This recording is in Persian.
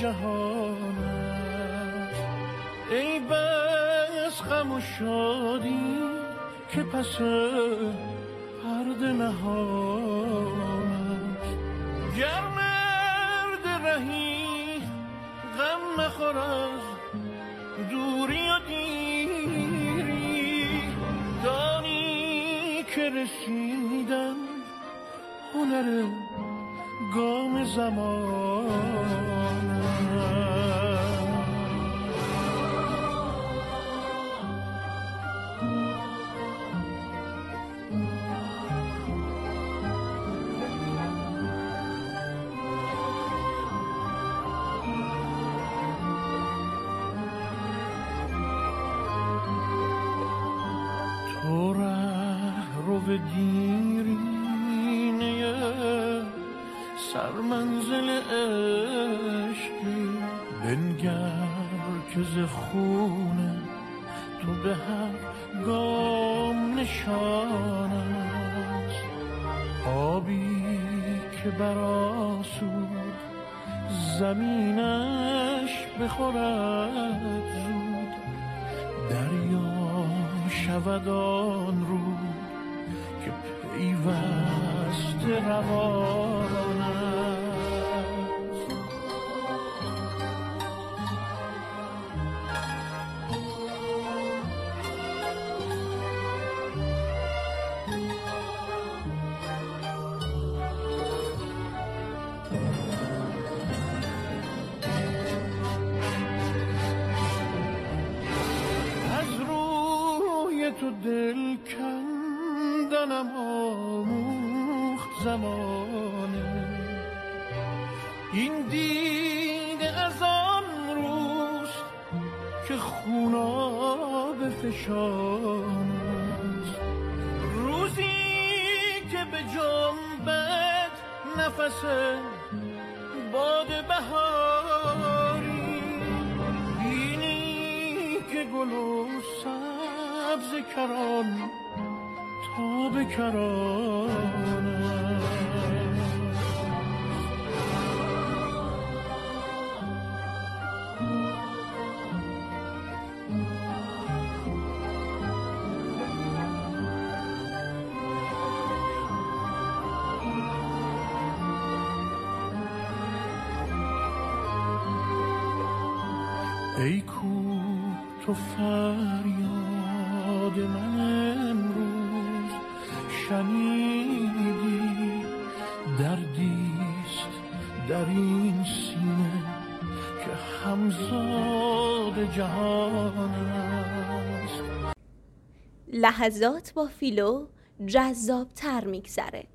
جهان است. ای بس غم و شادی که پس پرده نهان است. گر مرد رهی غم مخور از دوری و دیری، دانی که رسیدن هنر گام زمان است. تو ره رو به دیرینه سرمنزل عشقی، بنگر که ز خون تو به هر گام نشان است. آبی که برآسود زمینش بخورد زود، دریا شود آن رو که پیوسته روان است. تو دل کندنم آموخت زمانه، این دیده از آن روست که خوناب فشان است. روزی که به جنبت نفس باد بهاری، بینی که گل و سبز کران تا به کران است. ای کو تو فریاد من امروز شنیدی، دردیست در این سینه که همزاد جهان است. لحظات با فیلو جذاب‌تر میگذره.